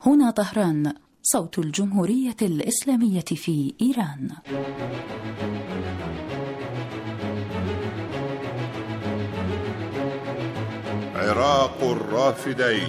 هنا طهران، صوت الجمهورية الإسلامية في إيران. عراق الرافدين.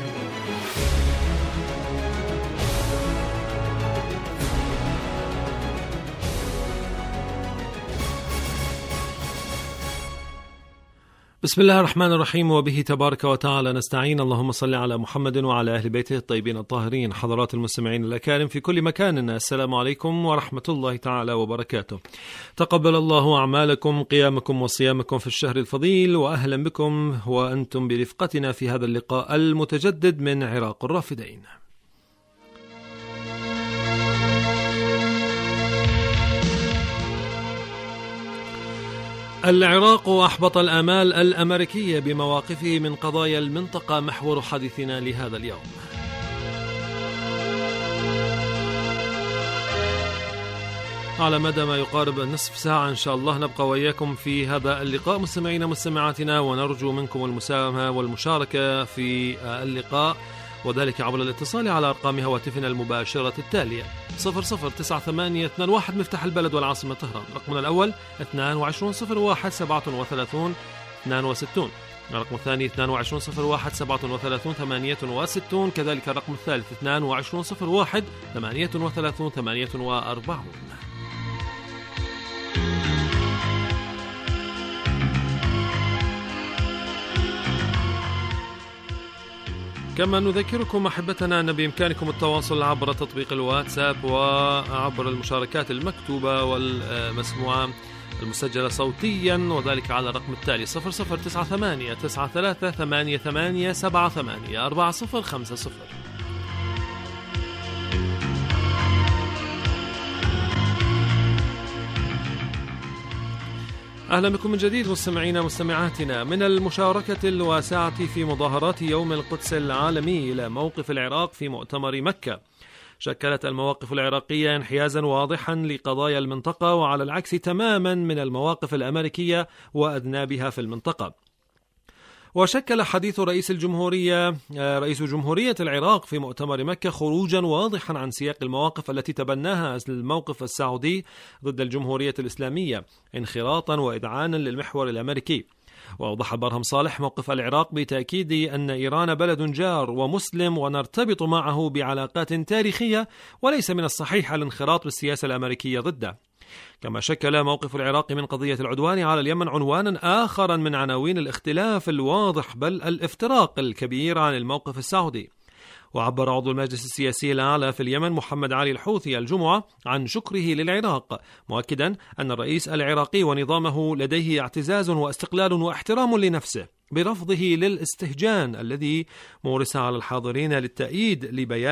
بسم الله الرحمن الرحيم، وبه تبارك وتعالى نستعين. اللهم صل على محمد وعلى أهل بيته الطيبين الطاهرين. حضرات المستمعين الأكارم في كل مكان، السلام عليكم ورحمة الله تعالى وبركاته. تقبل الله أعمالكم، قيامكم وصيامكم في الشهر الفضيل، وأهلا بكم وأنتم برفقتنا في هذا اللقاء المتجدد من عراق الرافدين. العراق أحبط الآمال الأمريكية بمواقفه من قضايا المنطقة، محور حديثنا لهذا اليوم. على مدى ما يقارب نصف ساعة إن شاء الله نبقى وإياكم في هذا اللقاء مستمعين مستمعاتنا، ونرجو منكم المساهمة والمشاركة في اللقاء، وذلك عبر الاتصال على أرقام هواتفنا المباشرة التالية: 009821 مفتاح البلد والعاصمة طهران، رقمنا الأول 220137 62، الرقم الثاني 220137 68، كذلك الرقم الثالث 2201 38 48. كما نذكركم أحبتنا أن بإمكانكم التواصل عبر تطبيق الواتساب وعبر المشاركات المكتوبة والمسموعة المسجلة صوتيا، وذلك على الرقم التالي 00989388784050. أهلا بكم من جديد مستمعينا مستمعاتنا. من المشاركة الواسعة في مظاهرات يوم القدس العالمي إلى موقف العراق في مؤتمر مكة، شكلت المواقف العراقية انحيازا واضحا لقضايا المنطقة، وعلى العكس تماما من المواقف الأمريكية وأذنابها في المنطقة. وشكل حديث رئيس جمهورية العراق في مؤتمر مكة خروجا واضحا عن سياق المواقف التي تبناها الموقف السعودي ضد الجمهورية الإسلامية، انخراطا وإذعانا للمحور الأمريكي. وأوضح برهم صالح موقف العراق بتأكيد أن إيران بلد جار ومسلم ونرتبط معه بعلاقات تاريخية، وليس من الصحيح الانخراط بالسياسة الأمريكية ضده. كما شكل موقف العراق من قضية العدوان على اليمن عنوانا آخرا من عناوين الاختلاف الواضح بل الافتراق الكبير عن الموقف السعودي. وعبر عضو المجلس السياسي الأعلى في اليمن محمد علي الحوثي الجمعة عن شكره للعراق، مؤكدا أن الرئيس العراقي ونظامه لديه اعتزاز واستقلال واحترام لنفسه، برفضه للاستهجان الذي مورس على الحاضرين للتأييد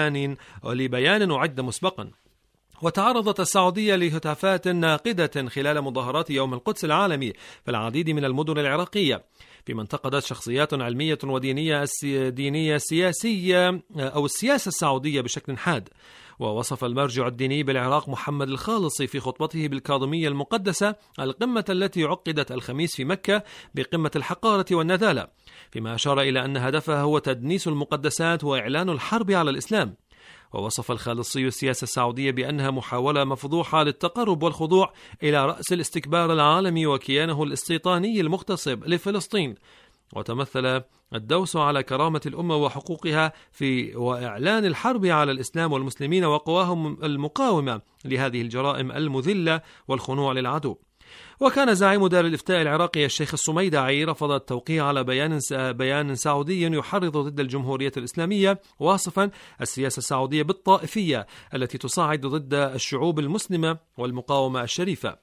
لبيان أعد مسبقا. وتعرضت السعودية لهتافات ناقدة خلال مظاهرات يوم القدس العالمي في العديد من المدن العراقية، فيما انتقدت شخصيات علمية ودينية سياسية أو السياسة السعودية بشكل حاد. ووصف المرجع الديني بالعراق محمد الخالصي في خطبته بالكاظمية المقدسة القمة التي عقدت الخميس في مكة بقمة الحقارة والنذالة، فيما أشار إلى أن هدفها هو تدنيس المقدسات وإعلان الحرب على الإسلام. ووصف الخالصي السياسة السعودية بأنها محاولة مفضوحة للتقرب والخضوع إلى رأس الاستكبار العالمي وكيانه الاستيطاني المغتصب لفلسطين، وتمثل الدوس على كرامة الأمة وحقوقها في وإعلان الحرب على الإسلام والمسلمين وقواهم المقاومة لهذه الجرائم المذلة والخنوع للعدو. وكان زعيم دار الإفتاء العراقي الشيخ السميدعي رفض التوقيع على بيان سعودي يحرض ضد الجمهورية الإسلامية، واصفا السياسة السعودية بالطائفية التي تصاعد ضد الشعوب المسلمة والمقاومة الشريفة.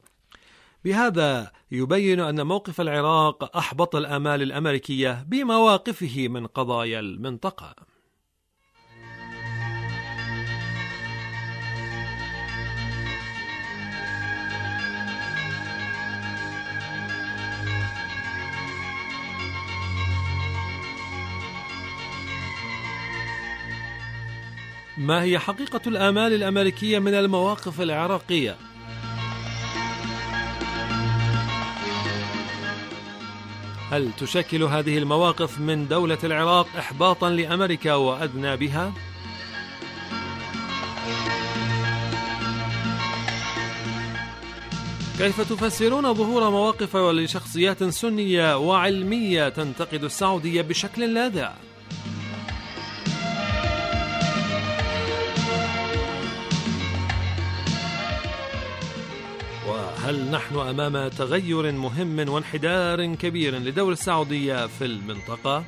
بهذا يبين أن موقف العراق أحبط الآمال الأمريكية بمواقفه من قضايا المنطقة. ما هي حقيقة الآمال الأمريكية من المواقف العراقية؟ هل تشكل هذه المواقف من دولة العراق إحباطا لأمريكا وأذنابها؟ كيف تفسرون ظهور مواقف لشخصيات سنية وعلمية تنتقد السعودية بشكل لاذع؟ وهل نحن أمام تغير مهم وانحدار كبير لدور السعودية في المنطقة؟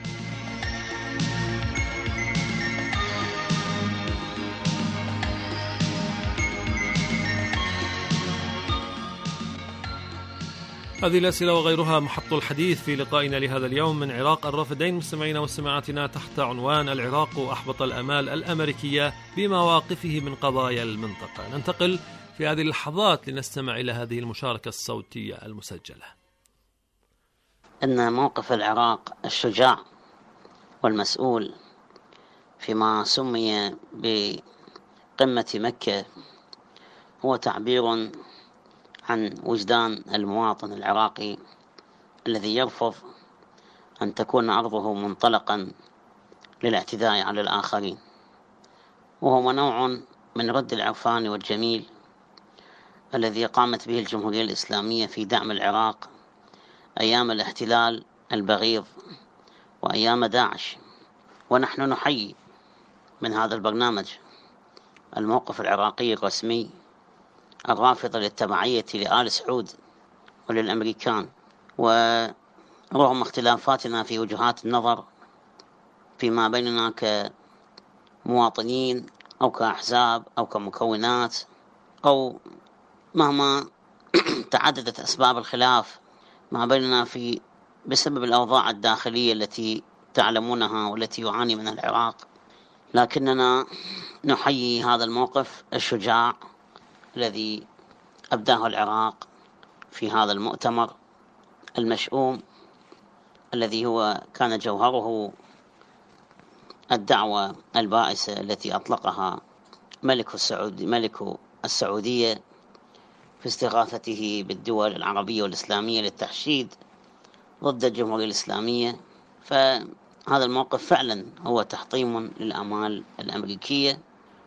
هذه الأسئلة وغيرها محط الحديث في لقائنا لهذا اليوم من عراق الرافدين. مستمعينا ومستمعاتنا، تحت عنوان العراق أحبط الآمال الأمريكية بمواقفه من قضايا المنطقة. ننتقل في هذه اللحظات لنستمع إلى هذه المشاركة الصوتية المسجلة. أن موقف العراق الشجاع والمسؤول فيما سمي بقمة مكة هو تعبير عن وجدان المواطن العراقي الذي يرفض أن تكون أرضه منطلقا للاعتداء على الآخرين، وهو نوع من رد العرفان والجميل الذي قامت به الجمهورية الإسلامية في دعم العراق أيام الاحتلال البغيض وأيام داعش. ونحن نحيي من هذا البرنامج الموقف العراقي الرسمي الرافض للتبعية لآل سعود وللأمريكان، ورغم اختلافاتنا في وجهات النظر فيما بيننا كمواطنين أو كأحزاب أو كمكونات أو مهما تعددت أسباب الخلاف ما بيننا بسبب الأوضاع الداخلية التي تعلمونها والتي يعاني منها العراق، لكننا نحيي هذا الموقف الشجاع الذي أبداه العراق في هذا المؤتمر المشؤوم الذي هو كان جوهره الدعوة البائسة التي أطلقها ملك السعودية في استغاثته بالدول العربية والإسلامية للتحشيد ضد الجمهورية الإسلامية. فهذا الموقف فعلا هو تحطيم للآمال الأمريكية،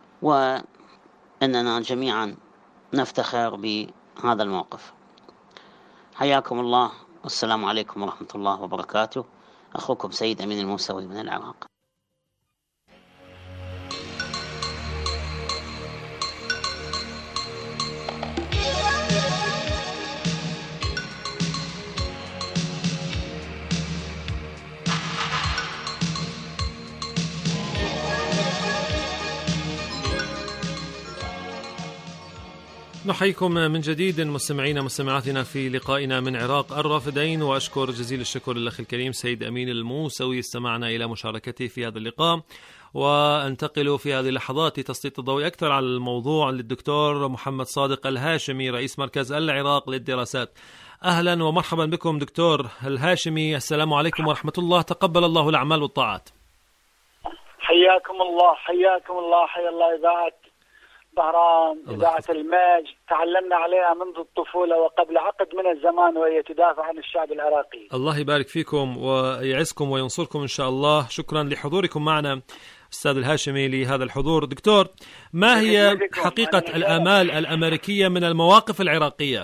وأننا جميعا نفتخر بهذا الموقف. حياكم الله، والسلام عليكم ورحمة الله وبركاته. أخوكم سيد أمين الموسوي من العراق. نحييكم من جديد مستمعينا ومستمعاتنا في لقائنا من عراق الرافدين، وأشكر جزيل الشكر للأخ الكريم سيد أمين الموسوي استمعنا إلى مشاركته في هذا اللقاء. وانتقل في هذه اللحظات لتسليط الضوء أكثر على الموضوع للدكتور محمد صادق الهاشمي رئيس مركز العراق للدراسات. أهلا ومرحبا بكم دكتور الهاشمي، السلام عليكم ورحمة الله، تقبل الله الأعمال والطاعات. حياكم الله حياكم الله، حيا الله إذاعة بهرام، إذاعة الماج، تعلمنا عليها منذ الطفولة وقبل عقد من الزمان، وهي تدافع عن الشعب العراقي. الله يبارك فيكم ويعزكم وينصركم إن شاء الله. شكرا لحضوركم معنا أستاذ الهاشمي لهذا الحضور. دكتور، ما هي حقيقة الآمال الأمريكية من المواقف العراقية؟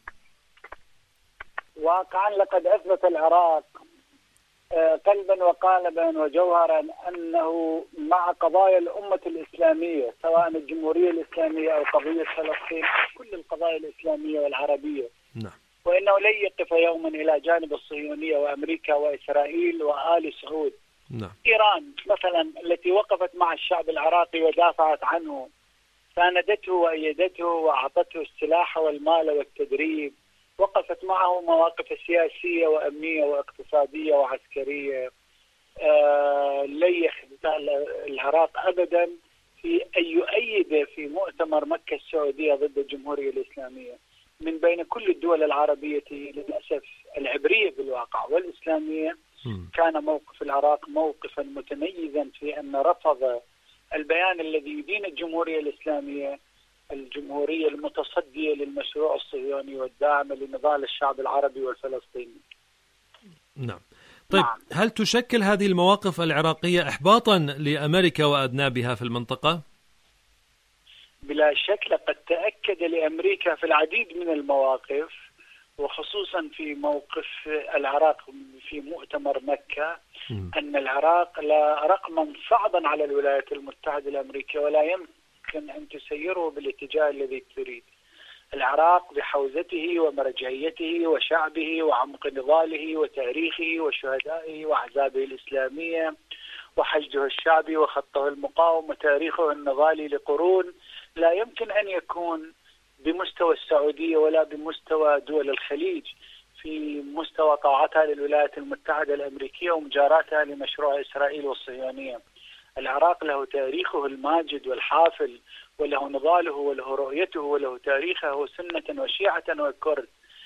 واقعا لقد أثبت العراق قلبا وقالبا وجوهرا أنه مع قضايا الأمة الإسلامية، سواء الجمهورية الإسلامية أو قضية فلسطين، كل القضايا الإسلامية والعربية، نعم، وإنه لن يقف يوما إلى جانب الصهيونية وأمريكا وإسرائيل وآل سعود. نعم. إيران مثلا التي وقفت مع الشعب العراقي ودافعت عنه، ساندته وأيدته وأعطته السلاح والمال والتدريب، وقفت معه مواقف سياسية وأمنية واقتصادية وعسكرية. لن يخذل العراق أبدا في أن يؤيد في مؤتمر مكة السعودية ضد الجمهورية الإسلامية. من بين كل الدول العربية للأسف العبرية بالواقع والإسلامية، كان موقف العراق موقفا متميزا في أن رفض البيان الذي يدين الجمهورية الإسلامية، الجمهورية المتصدية للمشروع الصهيوني والداعمة لنضال الشعب العربي والفلسطيني. نعم. طيب، نعم. هل تشكل هذه المواقف العراقية إحباطا لأمريكا وأذنابها في المنطقة؟ بلا شك لقد تأكد لأمريكا في العديد من المواقف، وخصوصا في موقف العراق في مؤتمر مكة، أن العراق لا رقما صعبا على الولايات المتحدة الأمريكية ولا يمكن أن تسيره بالاتجاه الذي تريد. العراق بحوزته ومرجعيته وشعبه وعمق نضاله وتاريخه وشهدائه وأحزابه الإسلامية وحشده الشعبي وخطه المقاوم وتاريخه النضالي لقرون لا يمكن أن يكون بمستوى السعودية ولا بمستوى دول الخليج في مستوى طاعتها للولايات المتحدة الأمريكية ومجاراتها لمشروع إسرائيل والصهيونية. العراق له تاريخه الماجد والحافل، وله نضاله وله رؤيته وله تاريخه سنة وشيعة وكرد.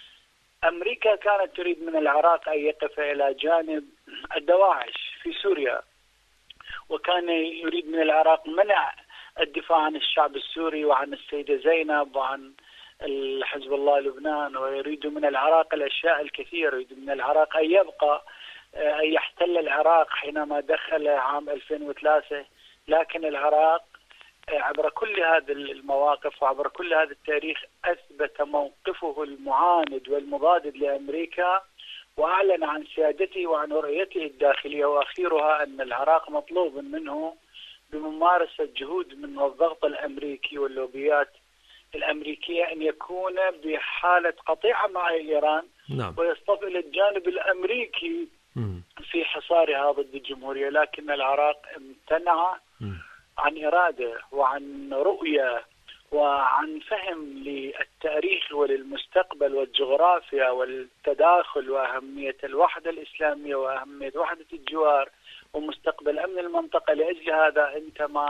أمريكا كانت تريد من العراق أن يقف إلى جانب الدواعش في سوريا، وكان يريد من العراق منع الدفاع عن الشعب السوري وعن السيدة زينب وعن حزب الله لبنان، ويريد من العراق الأشياء الكثيرة. يريد من العراق أن يبقى، أن يحتل العراق حينما دخل عام 2003. لكن العراق عبر كل هذه المواقف وعبر كل هذا التاريخ أثبت موقفه المعاند والمضاد لأمريكا، وأعلن عن سيادته وعن رؤيته الداخلية، وأخيرها أن العراق مطلوب منه بممارسة جهود من الضغط الأمريكي واللوبيات الأمريكية أن يكون بحالة قطيعة مع إيران، ويصطف إلى الجانب الأمريكي في حصارها ضد الجمهورية. لكن العراق امتنع عن إرادة وعن رؤية وعن فهم للتاريخ وللمستقبل والجغرافيا والتداخل وأهمية الوحدة الإسلامية وأهمية وحدة الجوار ومستقبل أمن المنطقة. لأجل هذا انتمى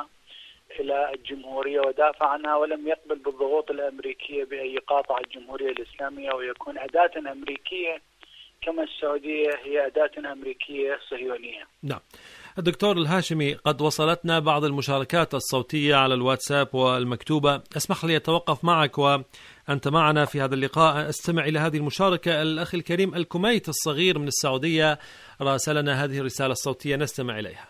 إلى الجمهورية ودافع عنها، ولم يقبل بالضغوط الأمريكية بأن يقاطع الجمهورية الإسلامية ويكون أداة أمريكية كما السعودية هي أداة أمريكية صهيونية. نعم. الدكتور الهاشمي، قد وصلتنا بعض المشاركات الصوتية على الواتساب والمكتوبة. اسمح لي أتوقف معك وأنت معنا في هذا اللقاء. استمع إلى هذه المشاركة. الأخ الكريم الكميت الصغير من السعودية راسلنا هذه الرسالة الصوتية، نستمع إليها.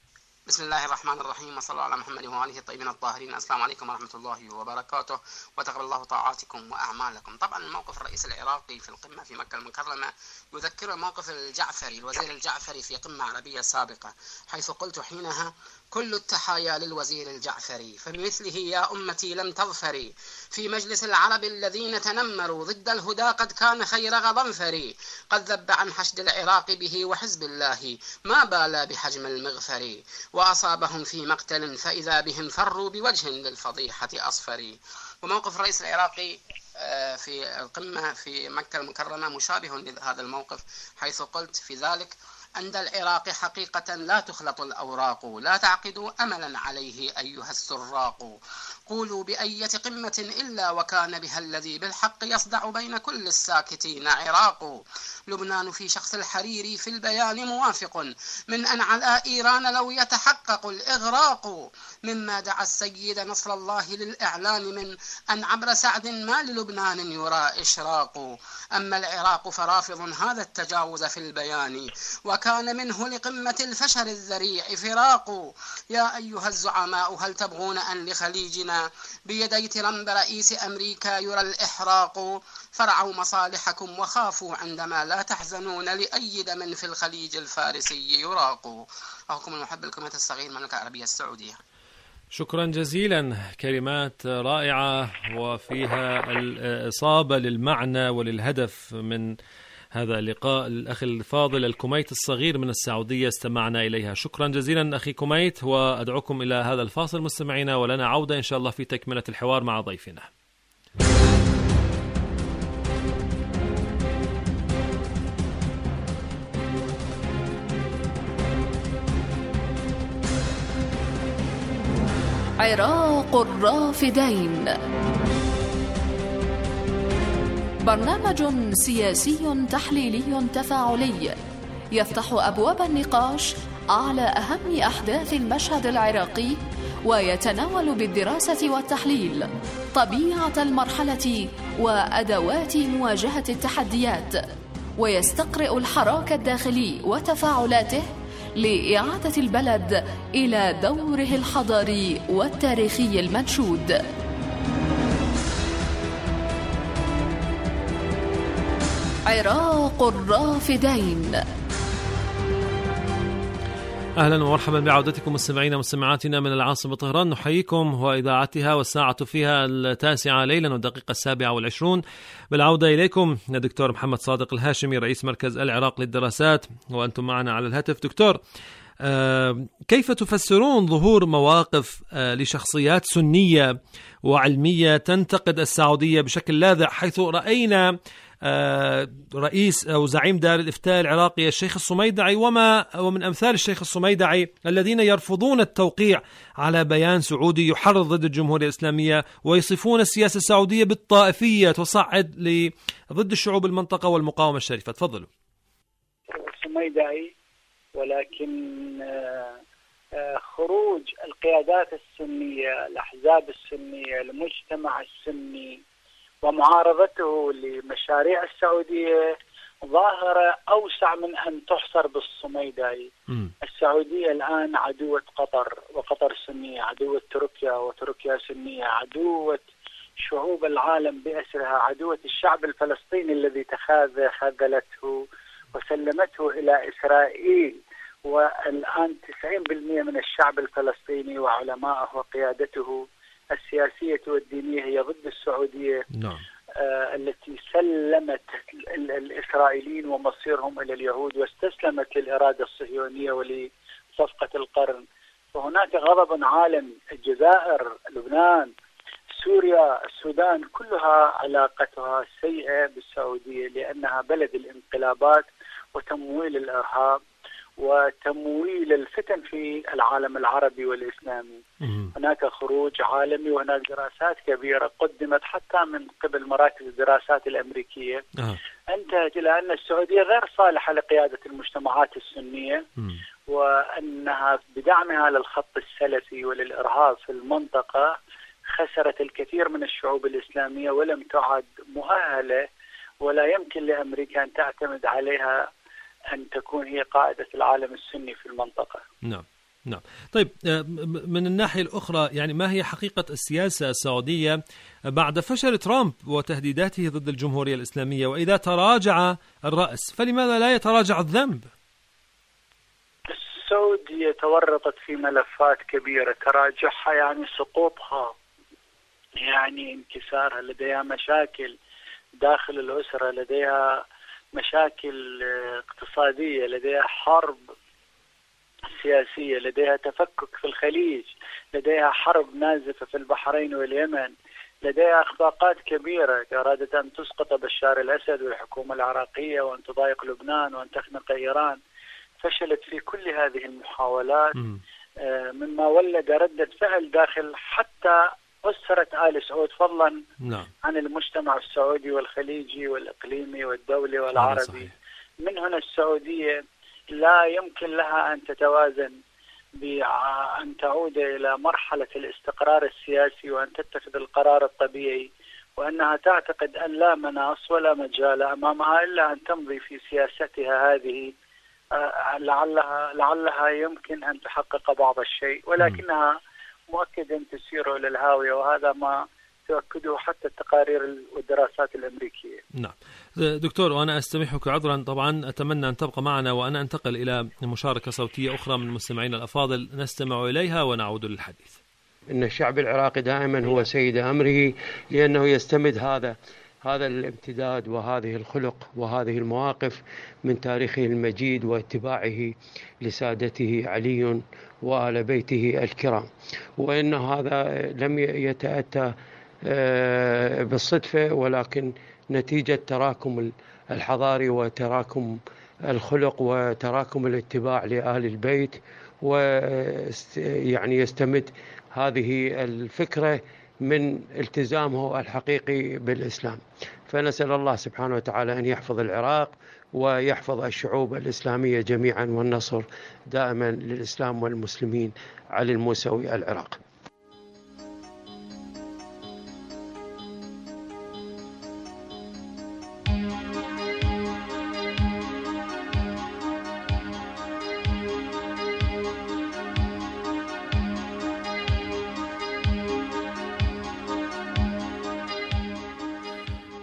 بسم الله الرحمن الرحيم، وصلى الله على محمد وآله الطيبين الطاهرين. السلام عليكم ورحمة الله وبركاته، وتقبل الله طاعاتكم وأعمالكم. طبعا الموقف الرئيس العراقي في القمة في مكة المكرمة يذكر موقف الجعفري، الوزير الجعفري في قمة عربية سابقة، حيث قلت حينها: كل التحايا للوزير الجعفري، فبمثله يا أمتي لم تظفري، في مجلس العرب الذين تنمروا ضد الهدى قد كان خير غضنفري، قد ذب عن حشد العراق به وحزب الله ما بالى بحجم المغفر، وأصابهم في مقتل فإذا بهم فروا بوجه للفضيحة أصفري. وموقف الرئيس العراقي في القمة في مكة المكرمة مشابه لهذا الموقف، حيث قلت في ذلك: عند العراق حقيقة لا تخلط الأوراق، لا تعقدوا أملا عليه أيها السراق، قولوا بأية قمة إلا وكان بها الذي بالحق يصدع بين كل الساكتين عراق. لبنان في شخص الحريري في البيان موافق، من أن على إيران لو يتحقق الإغراق، مما دعا السيد نصر الله للإعلان من أن عبر سعد ما للبنان يرى إشراق. أما العراق فرافض هذا التجاوز في البيان، وكان منه لقمة الفشل الذريع فراق. يا أيها الزعماء هل تبغون أن لخليجنا بيدي ترامب رئيس أمريكا يرى الإحراق؟ فرعوا مصالحكم وخافوا عندما لا تحزنون لأي دم في الخليج الفارسي يراق. أخوكم المحب الكوميت الصغير، المملكة العربية السعودية. شكرا جزيلا، كلمات رائعة وفيها الإصابة للمعنى وللهدف من هذا اللقاء. الأخ الفاضل الكميت الصغير من السعودية استمعنا إليها. شكرا جزيلا أخي كميت، وأدعوكم إلى هذا الفاصل مستمعينا، ولنا عودة إن شاء الله في تكملة الحوار مع ضيفنا. عراق الرافدين، برنامج سياسي تحليلي تفاعلي يفتح أبواب النقاش على أهم أحداث المشهد العراقي، ويتناول بالدراسة والتحليل طبيعة المرحلة وأدوات مواجهة التحديات، ويستقرئ الحراك الداخلي وتفاعلاته لإعادة البلد إلى دوره الحضاري والتاريخي المنشود. عراق الرافدين. أهلا ومرحبا بعودتكم مستمعينا ومستمعاتنا من العاصمة طهران. نحييكم وإذاعتها والساعة فيها 9 ليلا والدقيقة 27. بالعودة إليكم الدكتور محمد صادق الهاشمي رئيس مركز العراق للدراسات، وأنتم معنا على الهاتف. دكتور، كيف تفسرون ظهور مواقف لشخصيات سنية وعلمية تنتقد السعودية بشكل لاذع، حيث رأينا رئيس أو زعيم دار الإفتاء العراقي الشيخ الصميدعي ومن أمثال الشيخ الصميدعي الذين يرفضون التوقيع على بيان سعودي يحرض ضد الجمهورية الإسلامية ويصفون السياسة السعودية بالطائفية تصعد ضد الشعوب المنطقة والمقاومة الشريفة؟ تفضلوا. الصميدعي، ولكن خروج القيادات السنية، الأحزاب السنية، المجتمع السني ومعارضته لمشاريع السعودية ظاهرة أوسع من أن تحصر بالصميدعي. السعودية الآن عدوة قطر، وقطر سنية، عدوة تركيا وتركيا سنية، عدوة شعوب العالم بأسرها، عدوة الشعب الفلسطيني الذي خذلته وسلمته إلى إسرائيل. والآن 90% من الشعب الفلسطيني وعلمائه وقيادته السياسية والدينية هي ضد السعودية. نعم. التي سلمت الإسرائيليين ومصيرهم إلى اليهود واستسلمت للإرادة الصهيونية ولصفقة القرن. فهناك غضب عالمي. الجزائر، لبنان، سوريا، السودان، كلها علاقتها سيئة بالسعودية لأنها بلد الانقلابات وتمويل الإرهاب وتمويل الفتن في العالم العربي والإسلامي. هناك خروج عالمي وهناك دراسات كبيرة قدمت حتى من قبل مراكز الدراسات الأمريكية انتهت إلى أن السعودية غير صالحة لقيادة المجتمعات السنية، وأنها بدعمها للخط السلفي وللإرهاب في المنطقة خسرت الكثير من الشعوب الإسلامية ولم تعد مؤهلة، ولا يمكن لأمريكا أن تعتمد عليها أن تكون هي قائدة العالم السني في المنطقة. نعم. طيب، من الناحية الأخرى يعني ما هي حقيقة السياسة السعودية بعد فشل ترامب وتهديداته ضد الجمهورية الإسلامية؟ وإذا تراجع الرأس فلماذا لا يتراجع الذنب؟ السعودية تورطت في ملفات كبيرة، تراجعها يعني سقوطها، يعني انكسارها، لديها مشاكل داخل الأسرة، لديها مشاكل اقتصادية، لديها حرب سياسية، لديها تفكك في الخليج، لديها حرب نازفة في البحرين واليمن، لديها أخفاقات كبيرة. أرادت أن تسقط بشار الأسد والحكومة العراقية وأن تضايق لبنان وأن تخنق إيران. فشلت في كل هذه المحاولات، مما ولد ردة فعل داخل حتى أسرة آل سعود، فضلا عن المجتمع السعودي والخليجي والإقليمي والدولي والعربي. من هنا السعودية لا يمكن لها أن تتوازن بأن تعود إلى مرحلة الاستقرار السياسي وأن تتخذ القرار الطبيعي، وأنها تعتقد أن لا مناص ولا مجال أمامها إلا أن تمضي في سياستها هذه. لعلها يمكن أن تحقق بعض الشيء، ولكنها مؤكدا تسير إلى الهاوية، وهذا ما تؤكده حتى التقارير والدراسات الأمريكية. نعم دكتور، وأنا أستمحك عذرا، طبعا أتمنى أن تبقى معنا وأنا أنتقل إلى مشاركة صوتية أخرى من المستمعين الأفاضل نستمع إليها ونعود للحديث. إن الشعب العراقي دائما هو سيد أمره، لأنه يستمد هذا الامتداد وهذه الخلق وهذه المواقف من تاريخه المجيد واتباعه لسادته علي وآل بيته الكرام. وإن هذا لم يتأتى بالصدفة، ولكن نتيجة تراكم الحضاري وتراكم الخلق وتراكم الاتباع لآل البيت، ويعني يستمد هذه الفكرة من التزامه الحقيقي بالإسلام. فنسأل الله سبحانه وتعالى أن يحفظ العراق ويحفظ الشعوب الإسلامية جميعا، والنصر دائما للإسلام والمسلمين. علي الموسوي، العراق.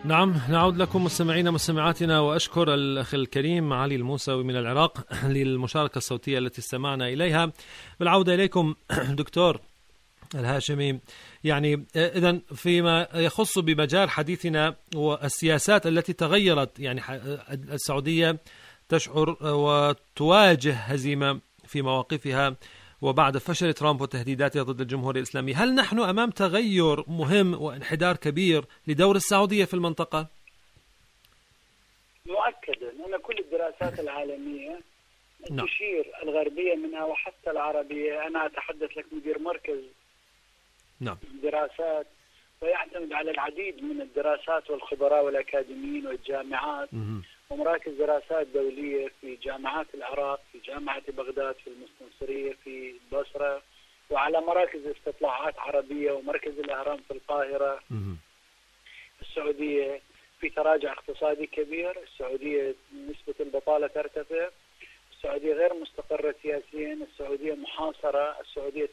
نعم، نعود لكم مستمعينا مستمعاتنا، وأشكر الأخ الكريم علي الموسوي من العراق للمشاركة الصوتية التي استمعنا إليها. بالعودة إليكم دكتور الهاشمي، يعني إذن فيما يخص بمجال حديثنا والسياسات التي تغيرت، يعني السعودية تشعر وتواجه هزيمة في مواقفها وبعد فشل ترامب وتهديداته ضد الجمهورية الإسلامية، هل نحن أمام تغير مهم وانحدار كبير لدور السعودية في المنطقة؟ مؤكدا أن كل الدراسات العالمية تشير، الغربية منها وحتى العربية. أنا أتحدث لك مدير مركز دراسات، ويعتمد على العديد من الدراسات والخبراء والأكاديميين والجامعات ومراكز دراسات دولية في جامعات العراق، في جامعة بغداد، في المستنصرية، في البصرة، وعلى مراكز استطلاعات عربية ومركز الأهرام في القاهرة. السعودية في تراجع اقتصادي كبير، السعودية نسبة البطالة ترتفع، السعودية غير مستقرة سياسيا، السعودية محاصرة، السعودية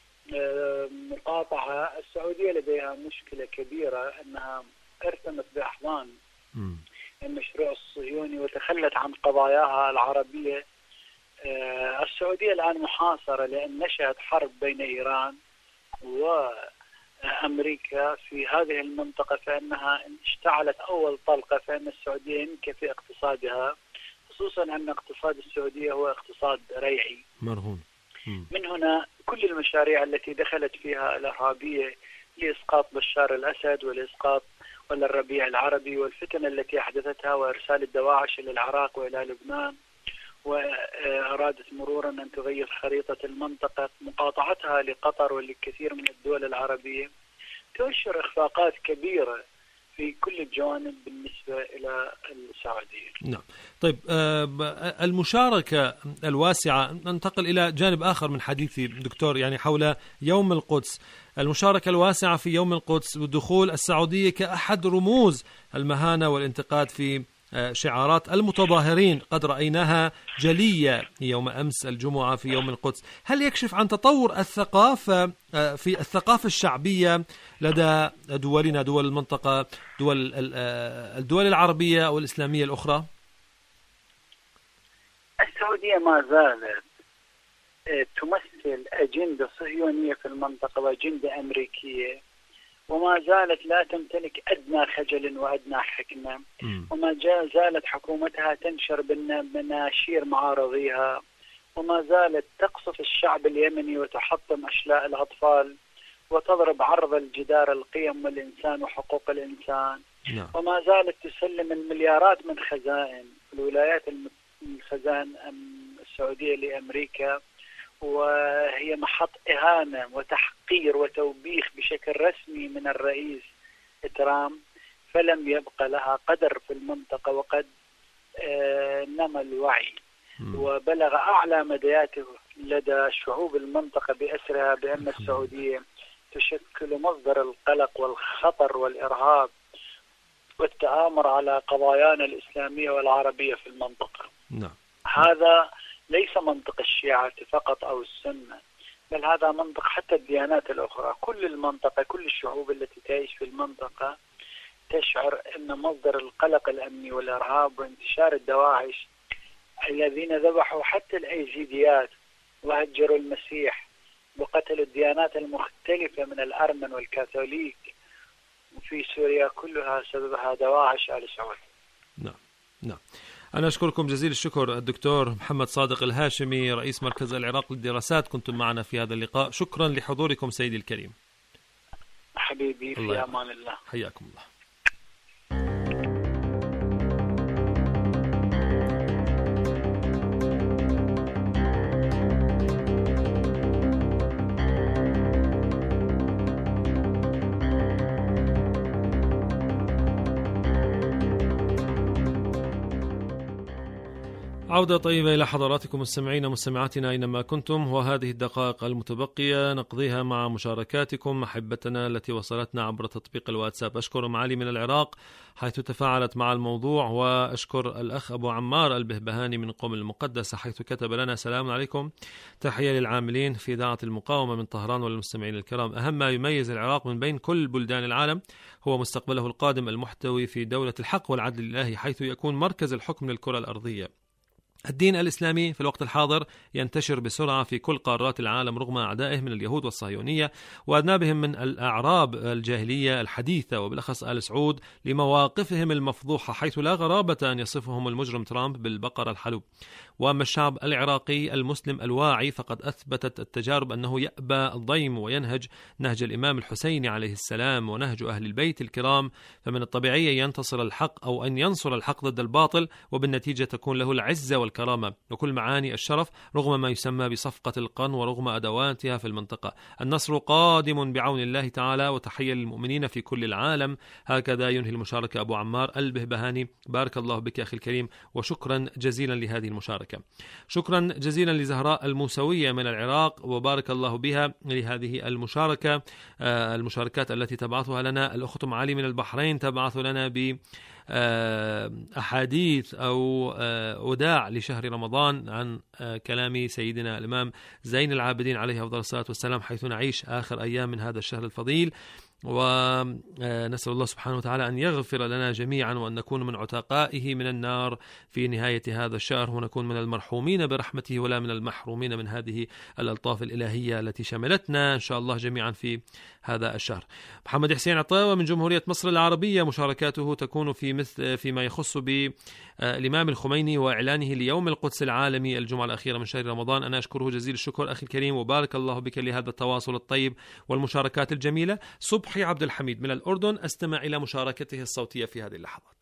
مقاطعة، السعودية لديها مشكلة كبيرة أنها ارتمت بأحضان المشروع الصهيوني وتخلت عن قضاياها العربية. السعودية الآن محاصرة لأن نشأت حرب بين إيران وأمريكا في هذه المنطقة، فإنها اشتعلت أول طلقة، فإن السعودية ينكب في اقتصادها، خصوصا أن اقتصاد السعودية هو اقتصاد ريعي مرهون. من هنا كل المشاريع التي دخلت فيها الإرهابية لإسقاط بشار الأسد ولإسقاط الربيع العربي والفتن التي أحدثتها وإرسال الدواعش إلى العراق وإلى لبنان، وأرادت مرورا أن تغير خريطة المنطقة، مقاطعتها لقطر ولكثير من الدول العربية تؤشر إخفاقات كبيرة في كل الجوانب بالنسبة إلى السعودية. نعم. طيب، المشاركة الواسعة، ننتقل إلى جانب آخر من حديثي دكتور، يعني حول يوم القدس، المشاركة الواسعة في يوم القدس ودخول السعودية كأحد رموز المهانة والانتقاد في شعارات المتظاهرين، قد رأيناها جلية يوم أمس الجمعة في يوم القدس. هل يكشف عن تطور الثقافة في الثقافة الشعبية لدى دولنا، دول المنطقة، الدول العربية أو الإسلامية الأخرى؟ السعودية ما زالت تمثل أجندة صهيونية في المنطقة وأجندة أمريكية، وما زالت لا تمتلك أدنى خجل وأدنى حكمة، وما زالت حكومتها تنشر بمناشير معارضيها، وما زالت تقصف الشعب اليمني وتحطم أشلاء الأطفال وتضرب عرض الجدار القيم والإنسان وحقوق الإنسان، وما زالت تسلم المليارات من خزائن الولايات الخزائن السعودية لأمريكا، وهي محط إهانة وتحقير وتوبيخ بشكل رسمي من الرئيس ترامب، فلم يبقى لها قدر في المنطقة. وقد نما الوعي وبلغ أعلى مدياته لدى شعوب المنطقة بأسرها بأن السعودية تشكل مصدر القلق والخطر والإرهاب والتآمر على قضايانا الإسلامية والعربية في المنطقة. هذا ليس منطق الشيعة فقط أو السنة، بل هذا منطق حتى الديانات الأخرى. كل المنطقة، كل الشعوب التي تعيش في المنطقة تشعر أن مصدر القلق الأمني والإرهاب وانتشار الدواعش الذين ذبحوا حتى الأيزيديات وهجروا المسيح وقتلوا الديانات المختلفة من الأرمن والكاثوليك في سوريا، كلها سببها دواعش آل سعود. نعم. أنا أشكركم جزيل الشكر الدكتور محمد صادق الهاشمي، رئيس مركز العراق للدراسات، كنتم معنا في هذا اللقاء. شكرا لحضوركم سيدي الكريم. حبيبي، في أمان الله. حياكم الله. عودة طيبة إلى حضراتكم مستمعينا مستمعاتنا أينما كنتم، وهذه الدقائق المتبقية نقضيها مع مشاركاتكم أحبتنا التي وصلتنا عبر تطبيق الواتساب. أشكر معالي من العراق حيث تفاعلت مع الموضوع، وأشكر الأخ أبو عمار البهبهاني من قم المقدسة حيث كتب لنا: سلام عليكم، تحية للعاملين في إذاعة المقاومة من طهران وللمستمعين الكرام. أهم ما يميز العراق من بين كل بلدان العالم هو مستقبله القادم المحتوي في دولة الحق والعدل الإلهي، حيث يكون مركز الحكم للكرة الأرضية. الدين الإسلامي في الوقت الحاضر ينتشر بسرعة في كل قارات العالم رغم أعدائه من اليهود والصهيونية وأذنابهم من الأعراب الجاهلية الحديثة، وبالأخص آل سعود لمواقفهم المفضوحة، حيث لا غرابة أن يصفهم المجرم ترامب بالبقر الحلوب. وأما الشعب العراقي المسلم الواعي فقد أثبتت التجارب أنه يأبى الضيم وينهج نهج الإمام الحسين عليه السلام ونهج أهل البيت الكرام، فمن الطبيعي أن ينتصر الحق أو أن ينصر الحق ضد الباطل، وبالنتيجة تكون له العزة والكرامة وكل معاني الشرف رغم ما يسمى بصفقة القرن ورغم أدواتها في المنطقة. النصر قادم بعون الله تعالى، وتحية للمؤمنين في كل العالم. هكذا ينهي المشاركة أبو عمار البهبهاني. بارك الله بك أخي الكريم، وشكرا جزيلا لهذه المشاركة. شكرا جزيلا لزهراء الموسوية من العراق، وبارك الله بها لهذه المشاركة. المشاركات التي تبعثها لنا الأخت معالي من البحرين تبعث لنا ب أحاديث أو وداع لشهر رمضان عن كلام سيدنا الإمام زين العابدين عليه أفضل الصلاة والسلام، حيث نعيش آخر أيام من هذا الشهر الفضيل، ونسأل الله سبحانه وتعالى أن يغفر لنا جميعا وأن نكون من عتقائه من النار في نهاية هذا الشهر، ونكون من المرحومين برحمته ولا من المحرومين من هذه الألطاف الإلهية التي شملتنا إن شاء الله جميعا في هذا الشهر. محمد حسين عطاوة من جمهورية مصر العربية، مشاركاته تكون فيما يخص بالإمام الخميني وإعلانه ليوم القدس العالمي الجمعة الأخيرة من شهر رمضان. أنا أشكره جزيل الشكر أخي الكريم، وبارك الله بك لهذا التواصل الطيب والمشاركات الجميلة. صبحي عبد الحميد من الأردن، أستمع إلى مشاركته الصوتية في هذه اللحظات.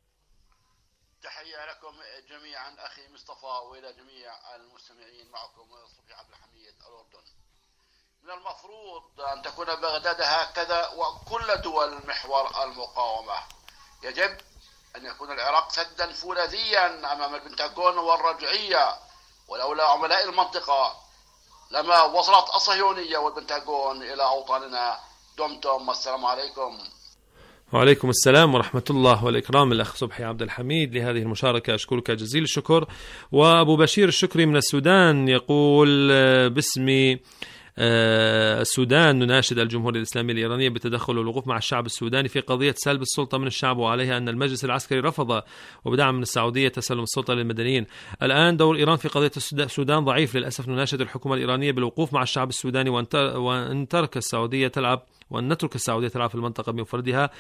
تحية لكم جميعا أخي مصطفى وإلى جميع المستمعين. معكم صبحي عبد الحميد الأردن. من المفروض أن تكون بغداد هكذا وكل دول محور المقاومة. يجب أن يكون العراق سدا فولاذيا أمام البنتاغون والرجعية، ولولا عملاء المنطقة لما وصلت الصهيونية والبنتاغون إلى أوطاننا. دمتم والسلام عليكم. وعليكم السلام ورحمة الله والإكرام الأخ صبحي عبد الحميد لهذه المشاركة، أشكرك جزيل الشكر. وأبو بشير الشكري من السودان يقول: باسم السودان نناشد الجمهورية الإسلامية الإيرانية بالتدخل والوقوف مع الشعب السوداني في قضية سلب السلطة من الشعب، وعليها أن المجلس العسكري رفض وبدعم من السعودية تسلم السلطة للمدنيين. الآن دور إيران في قضية السودان ضعيف للأسف. نناشد الحكومة الإيرانية بالوقوف مع الشعب السوداني، وأن ترك السعودية تلعب وأن نترك السعودية تلعب في المنطقة بمفردها.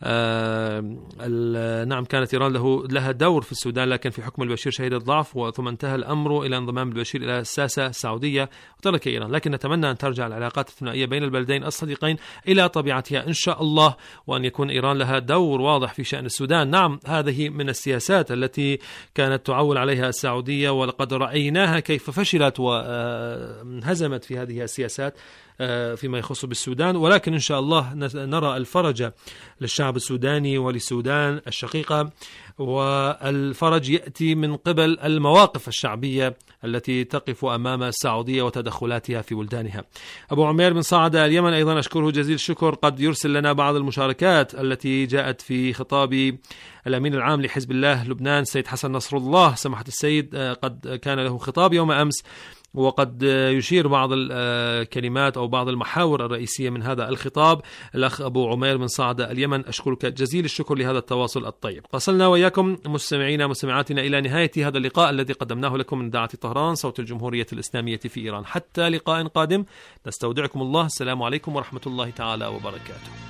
نعم، كانت إيران لها دور في السودان، لكن في حكم البشير شهدت ضعف، ثم انتهى الأمر إلى انضمام البشير إلى الساسة السعودية وترك إيران. لكن نتمنى أن ترجع العلاقات الثنائية بين البلدين الصديقين إلى طبيعتها إن شاء الله، وأن يكون إيران لها دور واضح في شأن السودان. نعم، هذه من السياسات التي كانت تعول عليها السعودية، ولقد رأيناها كيف فشلت وانهزمت في هذه السياسات فيما يخص بالسودان، ولكن إن شاء الله نرى الفرج للشعب السوداني وللسودان الشقيقة، والفرج يأتي من قبل المواقف الشعبية التي تقف أمام السعودية وتدخلاتها في بلدانها. أبو عمير من صعدة اليمن أيضا أشكره جزيل الشكر، قد يرسل لنا بعض المشاركات التي جاءت في خطاب الأمين العام لحزب الله لبنان السيد حسن نصر الله سماحة السيد، قد كان له خطاب يوم أمس، وقد يشير بعض الكلمات أو بعض المحاور الرئيسية من هذا الخطاب. الأخ أبو عمير من صعدة اليمن أشكرك جزيل الشكر لهذا التواصل الطيب. وصلنا وإياكم مستمعينا مستمعاتنا إلى نهاية هذا اللقاء الذي قدمناه لكم من إذاعة طهران صوت الجمهورية الإسلامية في إيران. حتى لقاء قادم نستودعكم الله. السلام عليكم ورحمة الله تعالى وبركاته.